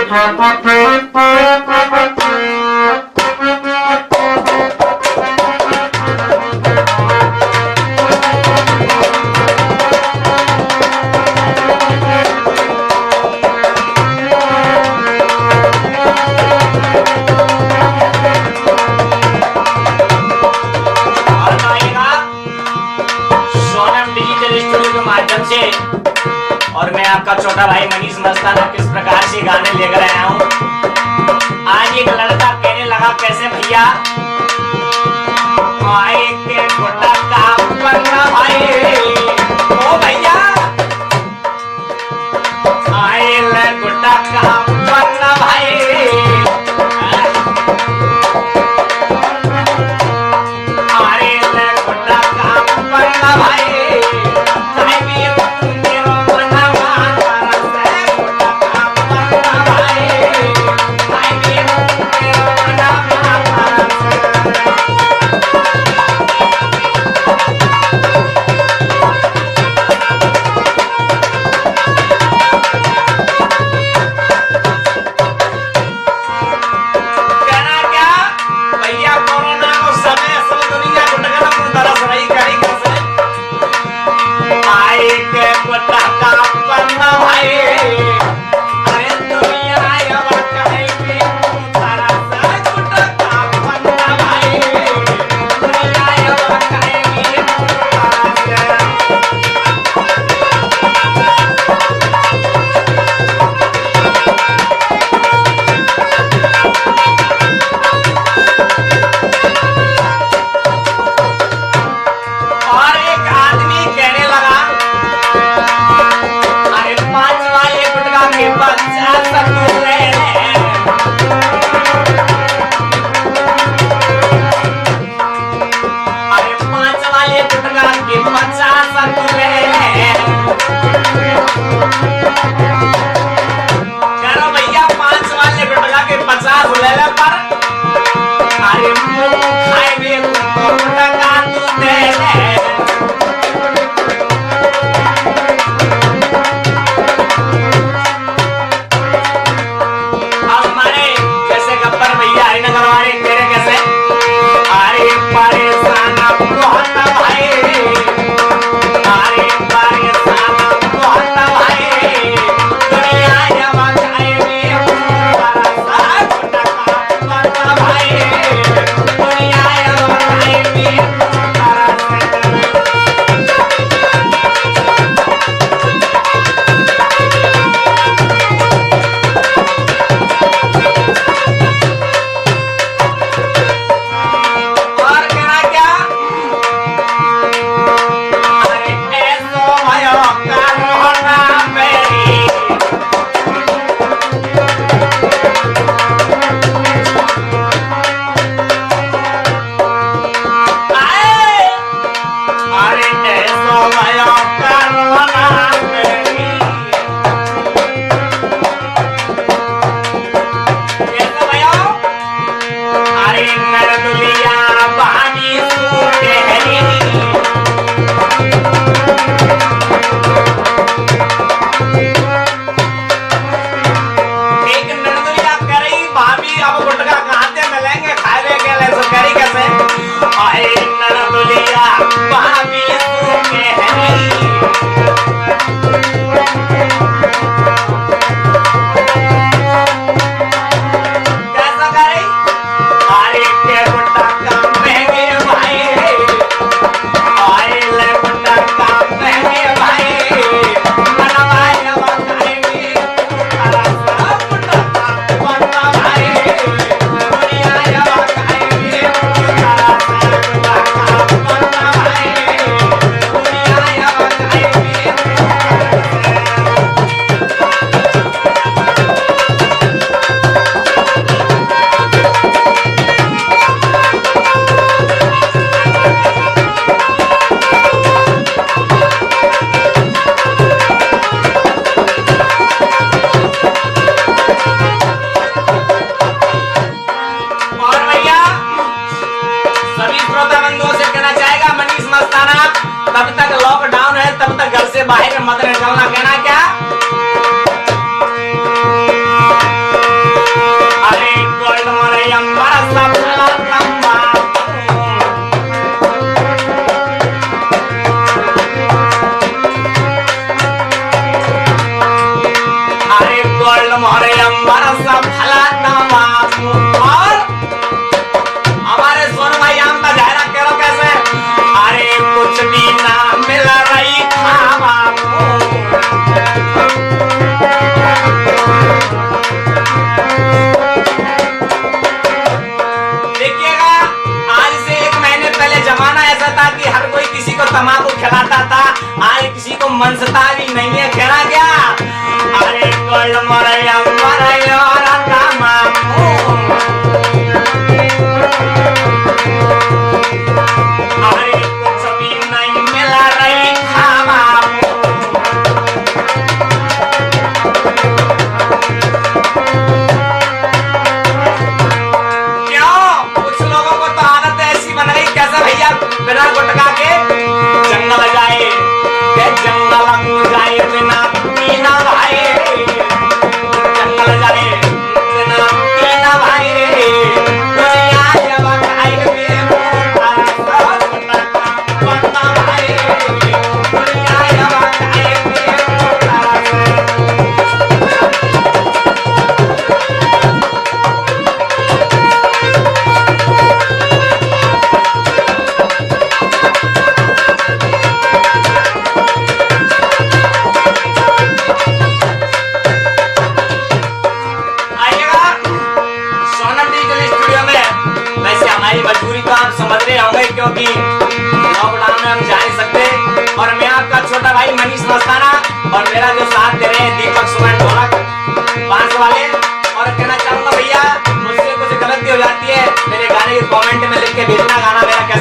और मैं आपका छोटा भाई मनीष मस्ताना किस प्रकार से गाने लेकर आया हूँ। आज एक लड़का कहने लगा, कैसे भैया, आए के गोटा काम करना भाई, ओ भैया आए ले गोटा काम करना भाई, आए ले गोटा काम करना भाई, बाहर मत निकलना, कहना क्या मोरे अंबर सब भला तमाम। और हमारे सोनू भाई आम का जायरा कह लो कैसे, अरे कुछ भी ना मिल रही खावा। देखिएगा आज से 1 महीने पहले जमाना ऐसा था कि हर कोई किसी को तंबाकू खिलाता था, आज किसी को मनसता भी नहीं है। कहना क्या, अरे गोल्ड मरैया मरैया तमाकू, अरे कुछ भी नहीं मिल रही खावा। भैया बिना गुटका के जंगल जाए, जंगल जाए बिना पीना भाई, जंगल जाए बिना पीना भाई। दुनिया जब खाए में मोटा बनता भाई, दुनिया जब खाए में मोटा। मजबूरी तो आप समझ रहे होंगे क्योंकि लॉकडाउन में हम जा नहीं सकते। और मैं आपका छोटा भाई मनीष मस्ताना और मेरा जो साथ दे रहे हैं दीपक सुमन ढोलक 500 वाले। और कहना चाहूंगा भैया मुझसे कुछ गलती हो जाती है मेरे गाने के कमेंट में लिख के भेजना गाना मेरा